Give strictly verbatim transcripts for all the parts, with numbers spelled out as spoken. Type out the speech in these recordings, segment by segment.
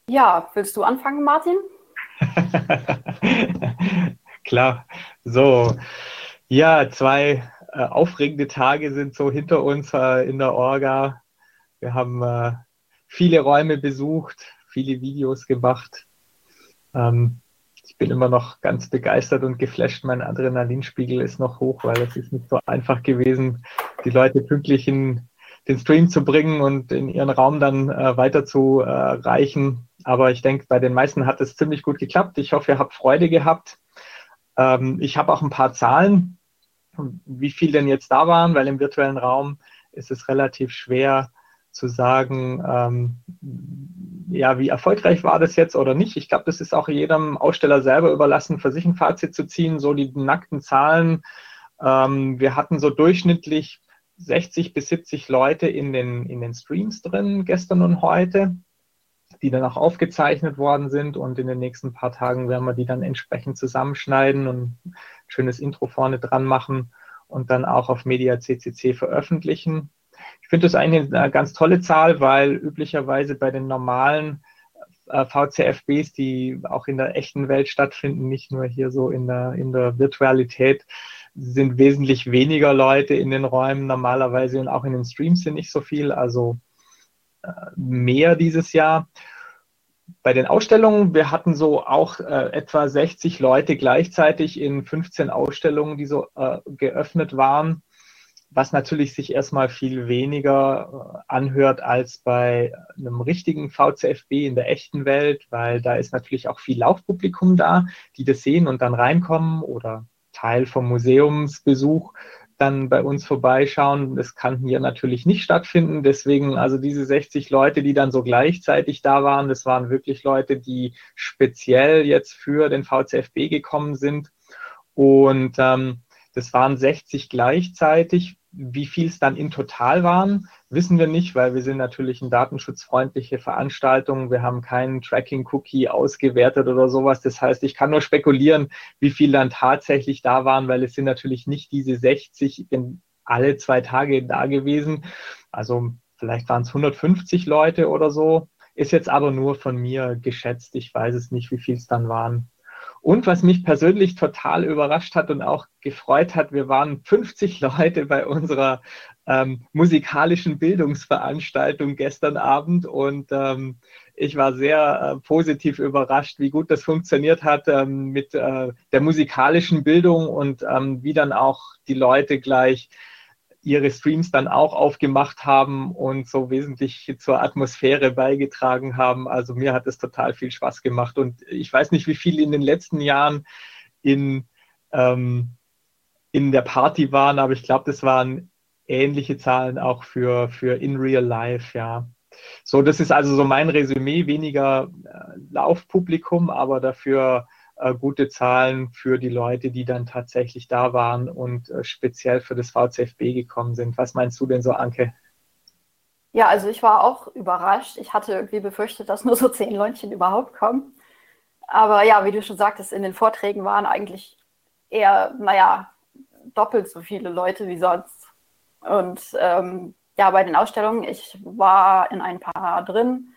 Ja, willst du anfangen, Martin? Klar, so, ja, zwei äh, aufregende Tage sind so hinter uns äh, in der Orga. Wir haben äh, viele Räume besucht, viele Videos gemacht. Ähm, Ich bin immer noch ganz begeistert und geflasht. Mein Adrenalinspiegel ist noch hoch, weil es ist nicht so einfach gewesen, die Leute pünktlich in den Stream zu bringen und in ihren Raum dann äh, weiter zu äh, reichen. Aber ich denke, bei den meisten hat es ziemlich gut geklappt. Ich hoffe, ihr habt Freude gehabt. Ähm, ich habe auch ein paar Zahlen, wie viel denn jetzt da waren, weil im virtuellen Raum ist es relativ schwer zu sagen, ähm, ja, wie erfolgreich war das jetzt oder nicht. Ich glaube, das ist auch jedem Aussteller selber überlassen, für sich ein Fazit zu ziehen, so die nackten Zahlen. Ähm, wir hatten so durchschnittlich sechzig bis siebzig Leute in den, in den Streams drin, gestern und heute, die dann auch aufgezeichnet worden sind, und in den nächsten paar Tagen werden wir die dann entsprechend zusammenschneiden und ein schönes Intro vorne dran machen und dann auch auf Media C C C veröffentlichen. Ich finde das eigentlich eine ganz tolle Zahl, weil üblicherweise bei den normalen äh, V C F Bs, die auch in der echten Welt stattfinden, nicht nur hier so in der, in der Virtualität, sind wesentlich weniger Leute in den Räumen normalerweise, und auch in den Streams sind nicht so viel, also äh, mehr dieses Jahr. Bei den Ausstellungen, wir hatten so auch äh, etwa sechzig Leute gleichzeitig in fünfzehn Ausstellungen, die so äh, geöffnet waren, was natürlich sich erstmal viel weniger äh, anhört als bei einem richtigen V C F B in der echten Welt, weil da ist natürlich auch viel Laufpublikum da, die das sehen und dann reinkommen oder Teil vom Museumsbesuch dann bei uns vorbeischauen. Das kann hier natürlich nicht stattfinden. Deswegen, also diese sechzig Leute, die dann so gleichzeitig da waren, das waren wirklich Leute, die speziell jetzt für den V C F B gekommen sind. Und ähm, das waren sechzig gleichzeitig. Wie viel es dann in total waren, wissen wir nicht, weil wir sind natürlich eine datenschutzfreundliche Veranstaltung. Wir haben keinen Tracking-Cookie ausgewertet oder sowas. Das heißt, ich kann nur spekulieren, wie viel dann tatsächlich da waren, weil es sind natürlich nicht diese sechzig in alle zwei Tage da gewesen. Also vielleicht waren es hundertfünfzig Leute oder so. Ist jetzt aber nur von mir geschätzt. Ich weiß es nicht, wie viel es dann waren. Und was mich persönlich total überrascht hat und auch gefreut hat, wir waren fünfzig Leute bei unserer ähm, musikalischen Bildungsveranstaltung gestern Abend, und ähm, ich war sehr äh, positiv überrascht, wie gut das funktioniert hat ähm, mit äh, der musikalischen Bildung, und ähm, wie dann auch die Leute gleich ihre Streams dann auch aufgemacht haben und so wesentlich zur Atmosphäre beigetragen haben. Also mir hat es total viel Spaß gemacht, und ich weiß nicht, wie viel in den letzten Jahren in, ähm, in der Party waren, aber ich glaube, das waren ähnliche Zahlen auch für, für in real life, ja. So, das ist also so mein Resümee, weniger äh, Laufpublikum, aber dafür äh, gute Zahlen für die Leute, die dann tatsächlich da waren und äh, speziell für das V C F B gekommen sind. Was meinst du denn so, Anke? Ja, also ich war auch überrascht. Ich hatte irgendwie befürchtet, dass nur so zehn Leutchen überhaupt kommen. Aber ja, wie du schon sagtest, in den Vorträgen waren eigentlich eher, naja, doppelt so viele Leute wie sonst. Und ähm, ja, bei den Ausstellungen, ich war in ein paar drin.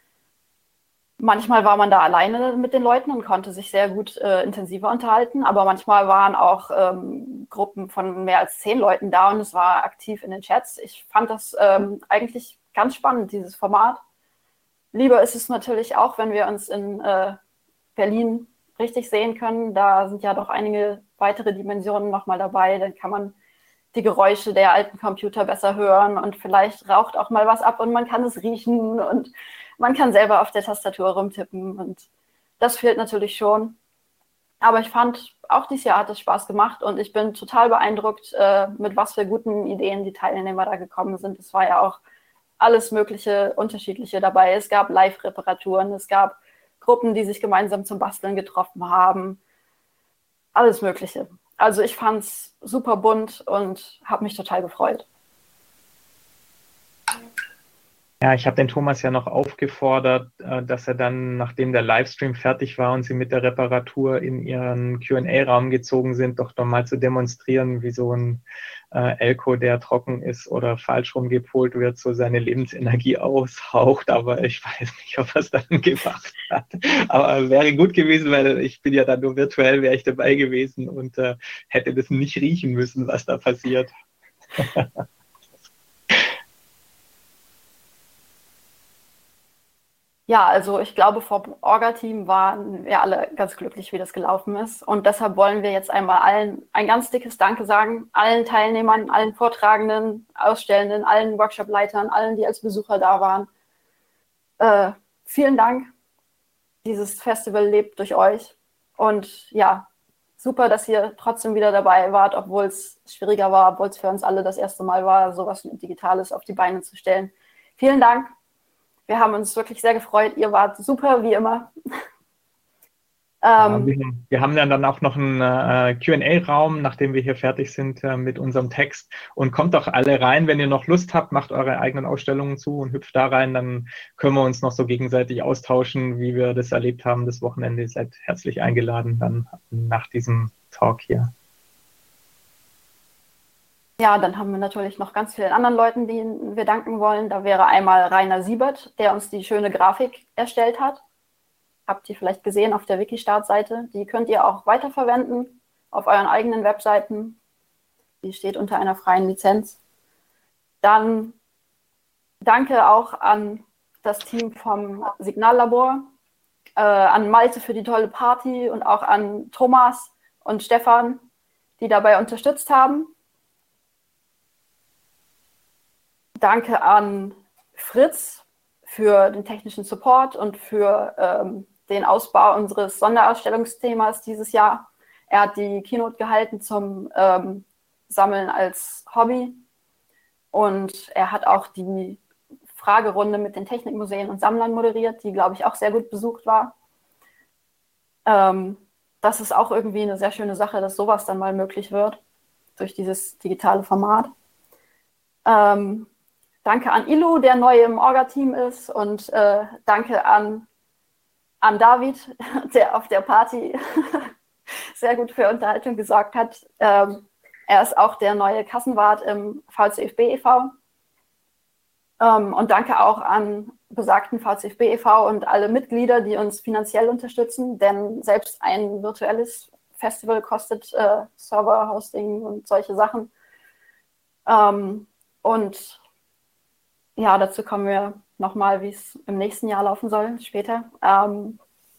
Manchmal war man da alleine mit den Leuten und konnte sich sehr gut äh, intensiver unterhalten, aber manchmal waren auch ähm, Gruppen von mehr als zehn Leuten da und es war aktiv in den Chats. Ich fand das ähm, eigentlich ganz spannend, dieses Format. Lieber ist es natürlich auch, wenn wir uns in äh, Berlin richtig sehen können. Da sind ja doch einige weitere Dimensionen nochmal dabei. Dann kann man die Geräusche der alten Computer besser hören und vielleicht raucht auch mal was ab und man kann es riechen und man kann selber auf der Tastatur rumtippen und das fehlt natürlich schon. Aber ich fand, auch dieses Jahr hat es Spaß gemacht und ich bin total beeindruckt, äh, mit was für guten Ideen die Teilnehmer da gekommen sind. Es war ja auch alles mögliche Unterschiedliche dabei. Es gab Live-Reparaturen, es gab Gruppen, die sich gemeinsam zum Basteln getroffen haben. Alles Mögliche. Also ich fand es super bunt und habe mich total gefreut. Ja, ich habe den Thomas ja noch aufgefordert, äh, dass er dann, nachdem der Livestream fertig war und sie mit der Reparatur in ihren Q und A-Raum gezogen sind, doch noch mal zu demonstrieren, wie so ein äh, Elko, der trocken ist oder falsch rumgepolt wird, so seine Lebensenergie aushaucht. Aber ich weiß nicht, ob er es dann gemacht hat. Aber wäre gut gewesen, weil ich bin ja dann nur virtuell, wäre ich dabei gewesen und äh, hätte das nicht riechen müssen, was da passiert. Ja, also ich glaube, vom Orga-Team waren wir alle ganz glücklich, wie das gelaufen ist. Und deshalb wollen wir jetzt einmal allen ein ganz dickes Danke sagen, allen Teilnehmern, allen Vortragenden, Ausstellenden, allen Workshop-Leitern, allen, die als Besucher da waren. Äh, vielen Dank. Dieses Festival lebt durch euch. Und ja, super, dass ihr trotzdem wieder dabei wart, obwohl es schwieriger war, obwohl es für uns alle das erste Mal war, sowas Digitales auf die Beine zu stellen. Vielen Dank. Wir haben uns wirklich sehr gefreut. Ihr wart super, wie immer. Ja, ähm, wir, wir haben dann, dann auch noch einen äh, Q und A-Raum, nachdem wir hier fertig sind äh, mit unserem Text. Und kommt doch alle rein, wenn ihr noch Lust habt, macht eure eigenen Ausstellungen zu und hüpft da rein. Dann können wir uns noch so gegenseitig austauschen, wie wir das erlebt haben das Wochenende. Ihr seid herzlich eingeladen dann nach diesem Talk hier. Ja, dann haben wir natürlich noch ganz vielen anderen Leuten, denen wir danken wollen. Da wäre einmal Rainer Siebert, der uns die schöne Grafik erstellt hat. Habt ihr vielleicht gesehen auf der Wikistart-Seite. Die könnt ihr auch weiterverwenden auf euren eigenen Webseiten. Die steht unter einer freien Lizenz. Dann danke auch an das Team vom Signallabor, äh, an Malte für die tolle Party und auch an Thomas und Stefan, die dabei unterstützt haben. Danke an Fritz für den technischen Support und für ähm, den Ausbau unseres Sonderausstellungsthemas dieses Jahr. Er hat die Keynote gehalten zum ähm, Sammeln als Hobby und er hat auch die Fragerunde mit den Technikmuseen und Sammlern moderiert, die, glaube ich, auch sehr gut besucht war. Ähm, das ist auch irgendwie eine sehr schöne Sache, dass sowas dann mal möglich wird durch dieses digitale Format. Ähm, Danke an Ilu, der neu im Orga-Team ist und äh, danke an, an David, der auf der Party sehr gut für Unterhaltung gesorgt hat. Ähm, er ist auch der neue Kassenwart im V C F B e V. Ähm, und danke auch an besagten V C F B e V und alle Mitglieder, die uns finanziell unterstützen, denn selbst ein virtuelles Festival kostet äh, Server-Hosting und solche Sachen. Ähm, und ja, dazu kommen wir nochmal, wie es im nächsten Jahr laufen soll, später. Ähm,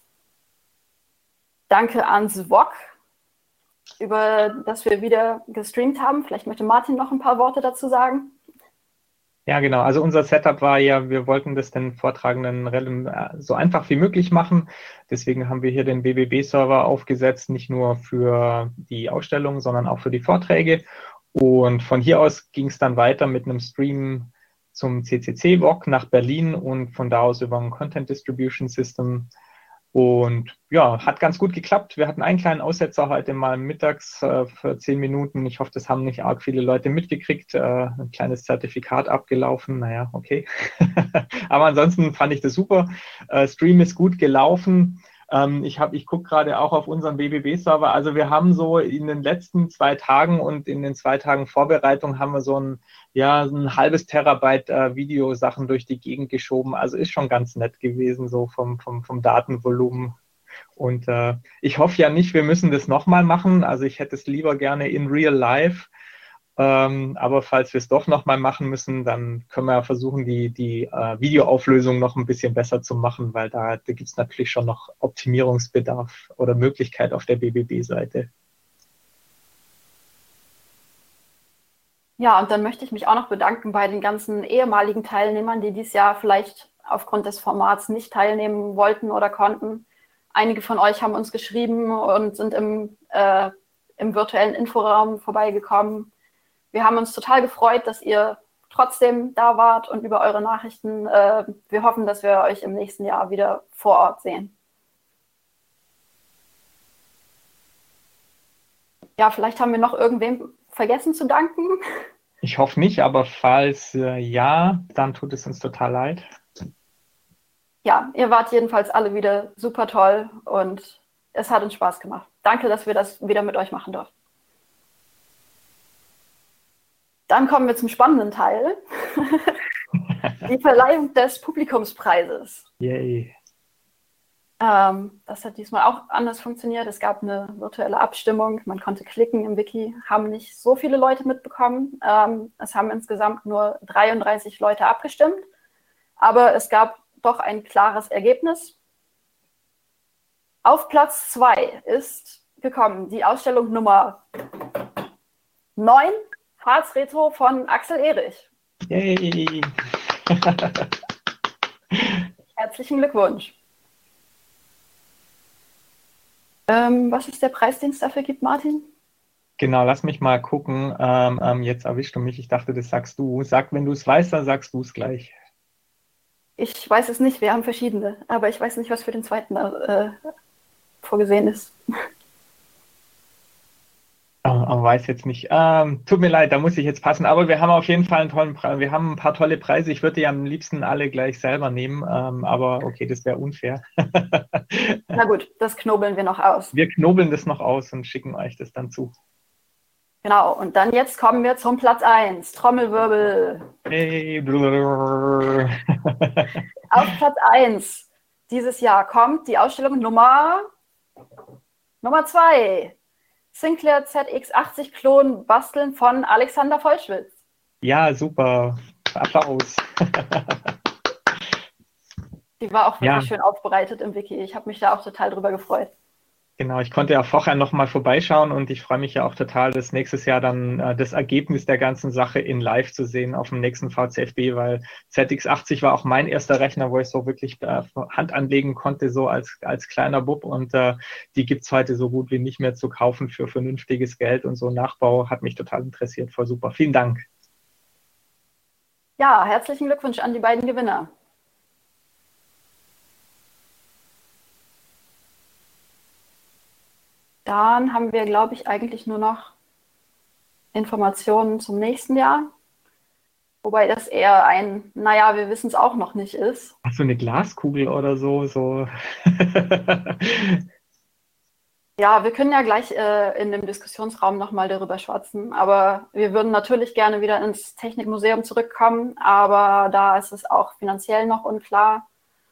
danke an Zwok, über das wir wieder gestreamt haben. Vielleicht möchte Martin noch ein paar Worte dazu sagen. Ja, genau. Also unser Setup war ja, wir wollten das den Vortragenden so einfach wie möglich machen. Deswegen haben wir hier den B B B-Server aufgesetzt, nicht nur für die Ausstellung, sondern auch für die Vorträge. Und von hier aus ging es dann weiter mit einem Stream zum C C C-W O C nach Berlin und von da aus über ein Content Distribution System. Und ja, hat ganz gut geklappt. Wir hatten einen kleinen Aussetzer heute mal mittags äh, für zehn Minuten. Ich hoffe, das haben nicht arg viele Leute mitgekriegt. Äh, ein kleines Zertifikat abgelaufen. Naja, okay. Aber ansonsten fand ich das super. Äh, Stream ist gut gelaufen. Ähm, ich hab, ich gucke gerade auch auf unseren B B B-Server. Also wir haben so in den letzten zwei Tagen und in den zwei Tagen Vorbereitung haben wir so ein, ja, so ein halbes Terabyte äh, Videosachen durch die Gegend geschoben. Also ist schon ganz nett gewesen, so vom, vom, vom Datenvolumen. Und äh, ich hoffe ja nicht, wir müssen das nochmal machen. Also ich hätte es lieber gerne in real life. Ähm, aber falls wir es doch nochmal machen müssen, dann können wir ja versuchen, die, die äh, Videoauflösung noch ein bisschen besser zu machen, weil da, da gibt es natürlich schon noch Optimierungsbedarf oder Möglichkeit auf der B B B-Seite. Ja, und dann möchte ich mich auch noch bedanken bei den ganzen ehemaligen Teilnehmern, die dieses Jahr vielleicht aufgrund des Formats nicht teilnehmen wollten oder konnten. Einige von euch haben uns geschrieben und sind im, äh, im virtuellen Inforaum vorbeigekommen. Wir haben uns total gefreut, dass ihr trotzdem da wart und über eure Nachrichten. Äh, wir hoffen, dass wir euch im nächsten Jahr wieder vor Ort sehen. Ja, vielleicht haben wir noch irgendwem vergessen zu danken. Ich hoffe nicht, aber falls äh, ja, dann tut es uns total leid. Ja, ihr wart jedenfalls alle wieder super toll und es hat uns Spaß gemacht. Danke, dass wir das wieder mit euch machen durften. Dann kommen wir zum spannenden Teil. Die Verleihung des Publikumspreises. Yay. Ähm, das hat diesmal auch anders funktioniert. Es gab eine virtuelle Abstimmung. Man konnte klicken im Wiki. Haben nicht so viele Leute mitbekommen. Ähm, es haben insgesamt nur dreiunddreißig Leute abgestimmt. Aber es gab doch ein klares Ergebnis. Auf Platz zwei ist gekommen die Ausstellung Nummer neun, Harz Retro von Axel Erich. Yay! Herzlichen Glückwunsch. Ähm, was ist der Preis, den es dafür gibt, Martin? Genau, lass mich mal gucken. Ähm, ähm, jetzt erwischst du mich. Ich dachte, das sagst du. Sag, wenn du es weißt, dann sagst du es gleich. Ich weiß es nicht, wir haben verschiedene, aber ich weiß nicht, was für den zweiten äh, vorgesehen ist. Oh, oh, weiß jetzt nicht. Ähm, tut mir leid, da muss ich jetzt passen. Aber wir haben auf jeden Fall einen tollen Preis. Wir haben ein paar tolle Preise. Ich würde die am liebsten alle gleich selber nehmen. Ähm, aber okay, das wäre unfair. Na gut, das knobeln wir noch aus. Wir knobeln das noch aus und schicken euch das dann zu. Genau, und dann jetzt kommen wir zum Platz eins. Trommelwirbel. Hey. Auf Platz eins dieses Jahr kommt die Ausstellung Nummer Nummer zwei. Sinclair Z X achtzig Klon basteln von Alexander Vollschwitz. Ja, super. Applaus. Die war auch wirklich Ja. schön aufbereitet im Wiki. Ich habe mich da auch total drüber gefreut. Genau, ich konnte ja vorher noch mal vorbeischauen und ich freue mich ja auch total, das nächstes Jahr dann äh, das Ergebnis der ganzen Sache in live zu sehen auf dem nächsten V C F B, weil Z X achtzig war auch mein erster Rechner, wo ich so wirklich äh, Hand anlegen konnte, so als, als kleiner Bub, und äh, die gibt's heute so gut wie nicht mehr zu kaufen für vernünftiges Geld, und so Nachbau hat mich total interessiert. Voll super. Vielen Dank. Ja, herzlichen Glückwunsch an die beiden Gewinner. Dann haben wir, glaube ich, eigentlich nur noch Informationen zum nächsten Jahr. Wobei das eher ein, naja, wir wissen es auch noch nicht ist. Ach, so eine Glaskugel oder so. so. Ja, wir können ja gleich äh, in dem Diskussionsraum nochmal darüber schwatzen. Aber wir würden natürlich gerne wieder ins Technikmuseum zurückkommen. Aber da ist es auch finanziell noch unklar.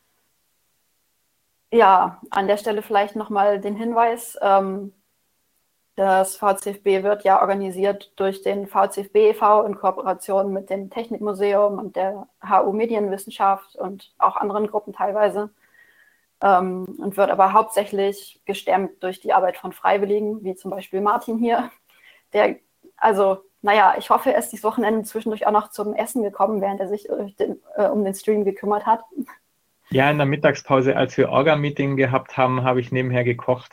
Ja, an der Stelle vielleicht nochmal den Hinweis. Ähm, das V C F B wird ja organisiert durch den V C F B e V in Kooperation mit dem Technikmuseum und der H U Medienwissenschaft und auch anderen Gruppen teilweise. Ähm, und wird aber hauptsächlich gestemmt durch die Arbeit von Freiwilligen, wie zum Beispiel Martin hier, der, also, naja, ich hoffe, er ist dieses Wochenende zwischendurch auch noch zum Essen gekommen, während er sich den, äh, um den Stream gekümmert hat. Ja, in der Mittagspause, als wir Orga-Meeting gehabt haben, habe ich nebenher gekocht.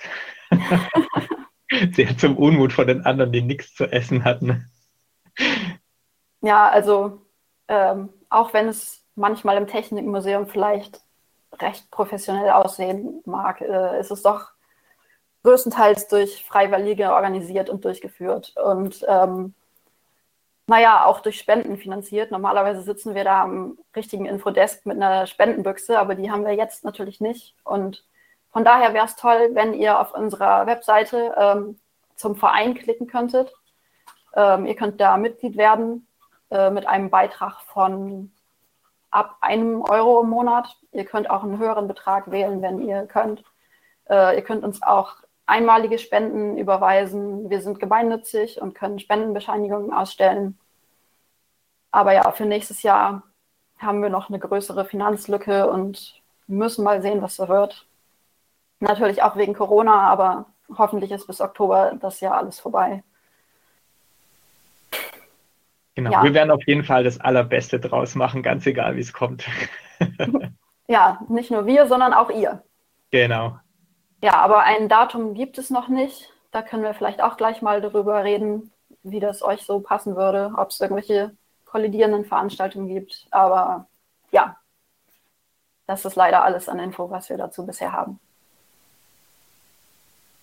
Sehr zum Unmut von den anderen, die nichts zu essen hatten. Ja, also ähm, auch wenn es manchmal im Technikmuseum vielleicht recht professionell aussehen mag, äh, ist es doch größtenteils durch Freiwillige organisiert und durchgeführt. Und ähm, naja, auch durch Spenden finanziert. Normalerweise sitzen wir da am richtigen Infodesk mit einer Spendenbüchse, aber die haben wir jetzt natürlich nicht. Und von daher wäre es toll, wenn ihr auf unserer Webseite ähm, zum Verein klicken könntet. Ähm, ihr könnt da Mitglied werden äh, mit einem Beitrag von ab einem Euro im Monat. Ihr könnt auch einen höheren Betrag wählen, wenn ihr könnt. Äh, ihr könnt uns auch einmalige Spenden überweisen. Wir sind gemeinnützig und können Spendenbescheinigungen ausstellen. Aber ja, für nächstes Jahr haben wir noch eine größere Finanzlücke und müssen mal sehen, was so wird. Natürlich auch wegen Corona, aber hoffentlich ist bis Oktober das Jahr alles vorbei. Genau, Ja. Wir werden auf jeden Fall das Allerbeste draus machen, ganz egal, wie es kommt. Ja, nicht nur wir, sondern auch ihr. Genau. Ja, aber ein Datum gibt es noch nicht. Da können wir vielleicht auch gleich mal darüber reden, wie das euch so passen würde, ob es irgendwelche kollidierenden Veranstaltungen gibt. Aber ja, das ist leider alles an Info, was wir dazu bisher haben.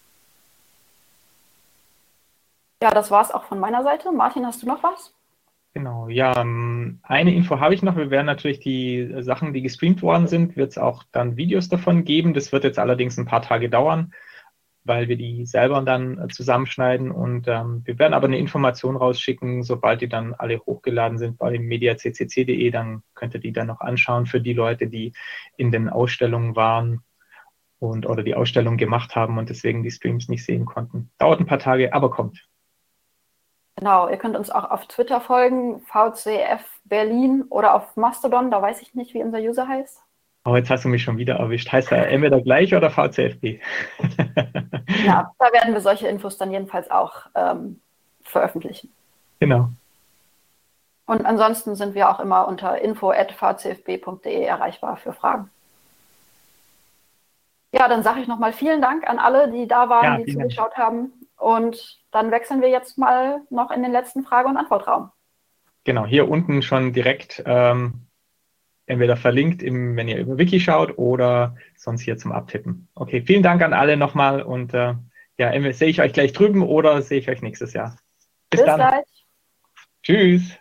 Ja, das war es auch von meiner Seite. Martin, hast du noch was? Genau, ja, ähm, eine Info habe ich noch. Wir werden natürlich die Sachen, die gestreamt worden sind, wird es auch dann Videos davon geben. Das wird jetzt allerdings ein paar Tage dauern, weil wir die selber dann äh, zusammenschneiden. Und ähm, wir werden aber eine Information rausschicken, sobald die dann alle hochgeladen sind bei media c c c punkt de. Dann könnt ihr die dann noch anschauen für die Leute, die in den Ausstellungen waren und oder die Ausstellung gemacht haben und deswegen die Streams nicht sehen konnten. Dauert ein paar Tage, aber kommt. Genau, ihr könnt uns auch auf Twitter folgen, V C F Berlin oder auf Mastodon, da weiß ich nicht, wie unser User heißt. Oh, jetzt hast du mich schon wieder erwischt. Heißt er entweder gleich oder V C F B? Ja, da werden wir solche Infos dann jedenfalls auch ähm, veröffentlichen. Genau. Und ansonsten sind wir auch immer unter info at v c f b punkt de erreichbar für Fragen. Ja, dann sage ich nochmal vielen Dank an alle, die da waren, ja, die zugeschaut Dank. haben. Und dann wechseln wir jetzt mal noch in den letzten Frage- und Antwortraum. Genau, hier unten schon direkt ähm, entweder verlinkt, im, wenn ihr über Wiki schaut oder sonst hier zum Abtippen. Okay, vielen Dank an alle nochmal und äh, ja, sehe ich euch gleich drüben oder sehe ich euch nächstes Jahr. Bis, Bis dann. Gleich. Tschüss.